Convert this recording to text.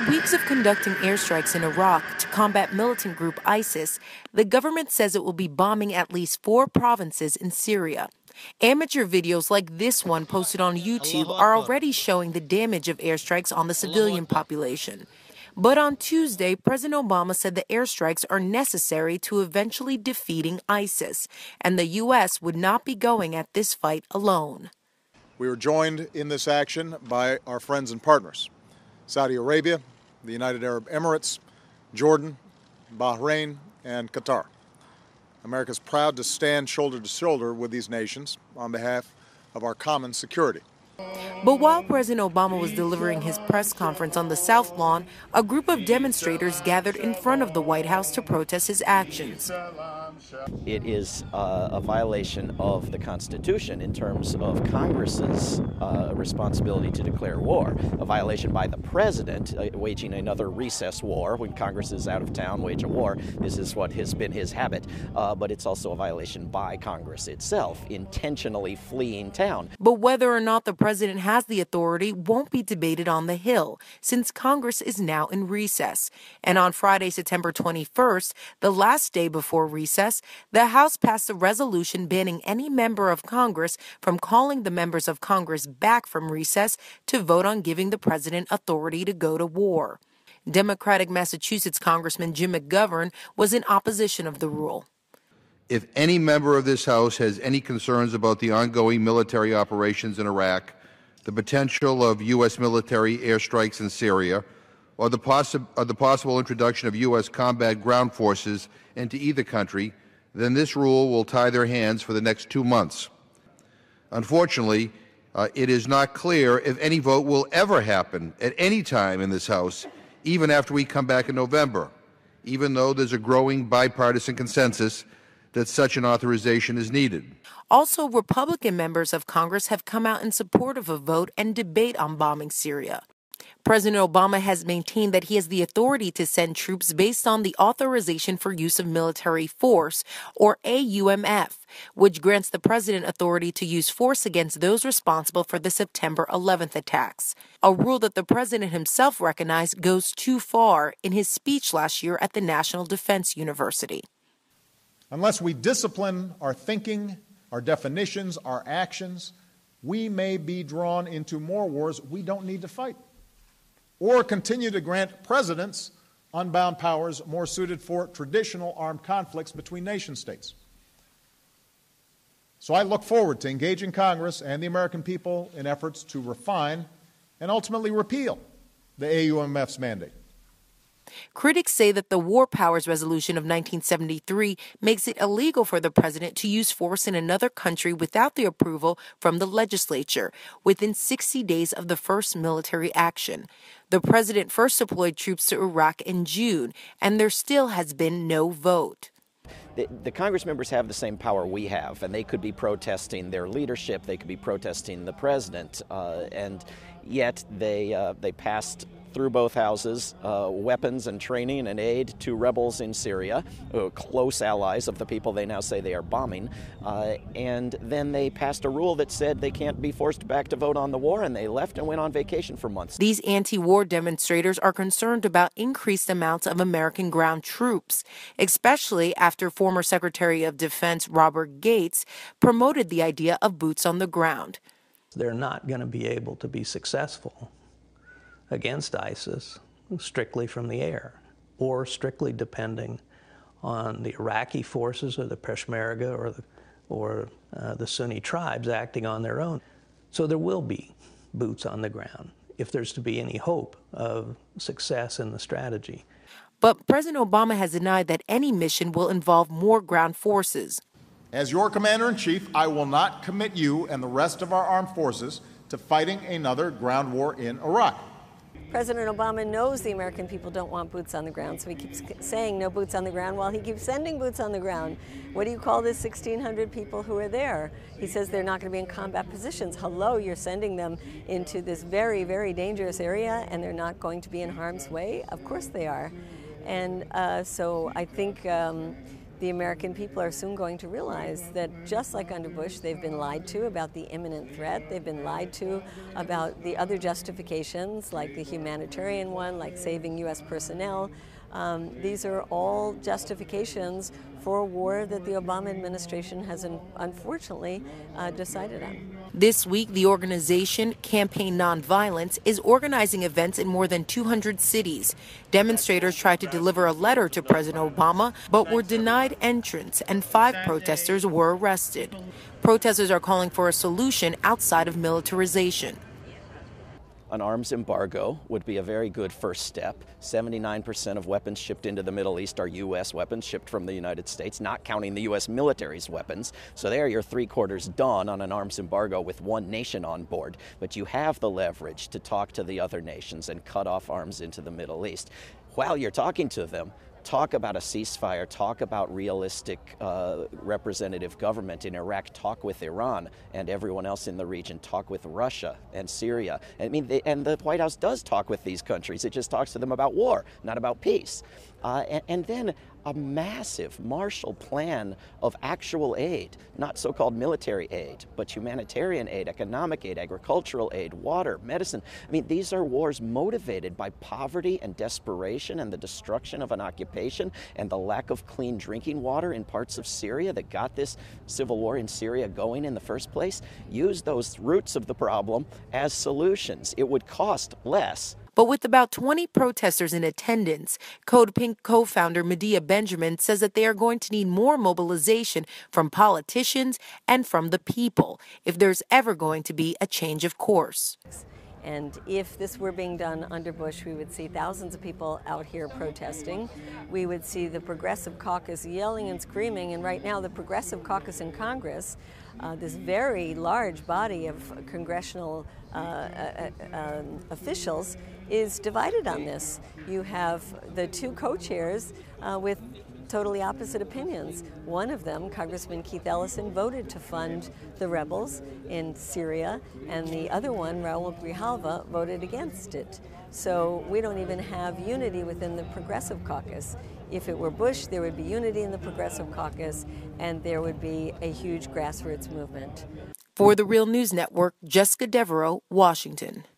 weeks of conducting airstrikes in Iraq to combat militant group ISIS, the government says it will be bombing at least 4 provinces in Syria. Amateur videos like this one posted on YouTube are already showing the damage of airstrikes on the civilian population. But on Tuesday, President Obama said the airstrikes are necessary to eventually defeating ISIS, and the U.S. would not be going at this fight alone. We were joined in this action by our friends and partners: Saudi Arabia, the United Arab Emirates, Jordan, Bahrain, and Qatar. America is proud to stand shoulder to shoulder with these nations on behalf of our common security. But while President Obama was delivering his press conference on the South Lawn, a group of demonstrators gathered in front of the White House to protest his actions. It is a violation of the Constitution in terms of Congress's responsibility to declare war, a violation by the president waging another recess war when Congress is out of town, wage a war. This is what has been his habit, but it's also a violation by Congress itself, intentionally fleeing town. But whether or not the president has the authority won't be debated on the Hill, since Congress is now in recess. And on Friday, September 21st, the last day before recess, the House passed a resolution banning any member of Congress from calling the members of Congress back from recess to vote on giving the president authority to go to war. Democratic Massachusetts Congressman Jim McGovern was in opposition of the rule. If any member of this House has any concerns about the ongoing military operations in Iraq, the potential of U.S. military airstrikes in Syria, or the possible introduction of U.S. combat ground forces into either country, then this rule will tie their hands for the next 2 months. Unfortunately, it is not clear if any vote will ever happen at any time in this House, even after we come back in November, even though there's a growing bipartisan consensus that such an authorization is needed. Also, Republican members of Congress have come out in support of a vote and debate on bombing Syria. President Obama has maintained that he has the authority to send troops based on the Authorization for Use of Military Force, or AUMF, which grants the president authority to use force against those responsible for the September 11th attacks, a rule that the president himself recognized goes too far in his speech last year at the National Defense University. Unless we discipline our thinking, our definitions, our actions, we may be drawn into more wars we don't need to fight, or continue to grant presidents unbound powers more suited for traditional armed conflicts between nation states. So I look forward to engaging Congress and the American people in efforts to refine and ultimately repeal the AUMF's mandate. Critics say that the War Powers Resolution of 1973 makes it illegal for the president to use force in another country without the approval from the legislature within 60 days of the first military action. The president first deployed troops to Iraq in June, and there still has been no vote. The Congress members have the same power we have, and they could be protesting their leadership, they could be protesting the president, and yet they passed through both houses weapons and training and aid to rebels in Syria, close allies of the people they now say they are bombing, and then they passed a rule that said they can't be forced back to vote on the war, and they left and went on vacation for months. These anti-war demonstrators are concerned about increased amounts of American ground troops, especially after former Secretary of Defense Robert Gates promoted the idea of boots on the ground. They're not going to be able to be successful against ISIS strictly from the air, or strictly depending on the Iraqi forces or the Peshmerga or the Sunni tribes acting on their own. So there will be boots on the ground if there's to be any hope of success in the strategy. But President Obama has denied that any mission will involve more ground forces. As your commander-in-chief, I will not commit you and the rest of our armed forces to fighting another ground war in Iraq. President Obama knows the American people don't want boots on the ground, so he keeps saying no boots on the ground while he keeps sending boots on the ground. What do you call this 1,600 people who are there? He says they're not going to be in combat positions. Hello, you're sending them into this very, very dangerous area, and they're not going to be in harm's way? Of course they are. And so I think the American people are soon going to realize that just like under Bush, they've been lied to about the imminent threat. They've been lied to about the other justifications, like the humanitarian one, like saving U.S. personnel. These are all justifications for a war that the Obama administration has unfortunately decided on. This week, the organization Campaign Nonviolence is organizing events in more than 200 cities. Demonstrators tried to deliver a letter to President Obama, but were denied entrance, and 5 protesters were arrested. Protesters are calling for a solution outside of militarization. An arms embargo would be a very good first step. 79% of weapons shipped into the Middle East are U.S. weapons shipped from the United States, not counting the U.S. military's weapons. So there you're 3/4 done on an arms embargo with one nation on board. But you have the leverage to talk to the other nations and cut off arms into the Middle East. While you're talking to them, talk about a ceasefire, talk about realistic representative government in Iraq, talk with Iran and everyone else in the region, talk with Russia and Syria. I mean, and the White House does talk with these countries. It just talks to them about war, not about peace. And then a massive Marshall Plan of actual aid, not so-called military aid, but humanitarian aid, economic aid, agricultural aid, water, medicine. I mean, these are wars motivated by poverty and desperation and the destruction of an occupation and the lack of clean drinking water in parts of Syria that got this civil war in Syria going in the first place. Use those roots of the problem as solutions. It would cost less. But with about 20 protesters in attendance, Code Pink co-founder Medea Benjamin says that they are going to need more mobilization from politicians and from the people if there's ever going to be a change of course. And if this were being done under Bush, we would see thousands of people out here protesting. We would see the Progressive Caucus yelling and screaming. And right now, the Progressive Caucus in Congress, this very large body of congressional officials, is divided on this. You have the 2 co-chairs with totally opposite opinions. One of them, Congressman Keith Ellison, voted to fund the rebels in Syria, and the other one, Raul Grijalva, voted against it. So we don't even have unity within the Progressive Caucus. If it were Bush, there would be unity in the Progressive Caucus, and there would be a huge grassroots movement. For the Real News Network, Jessica Devereaux, Washington.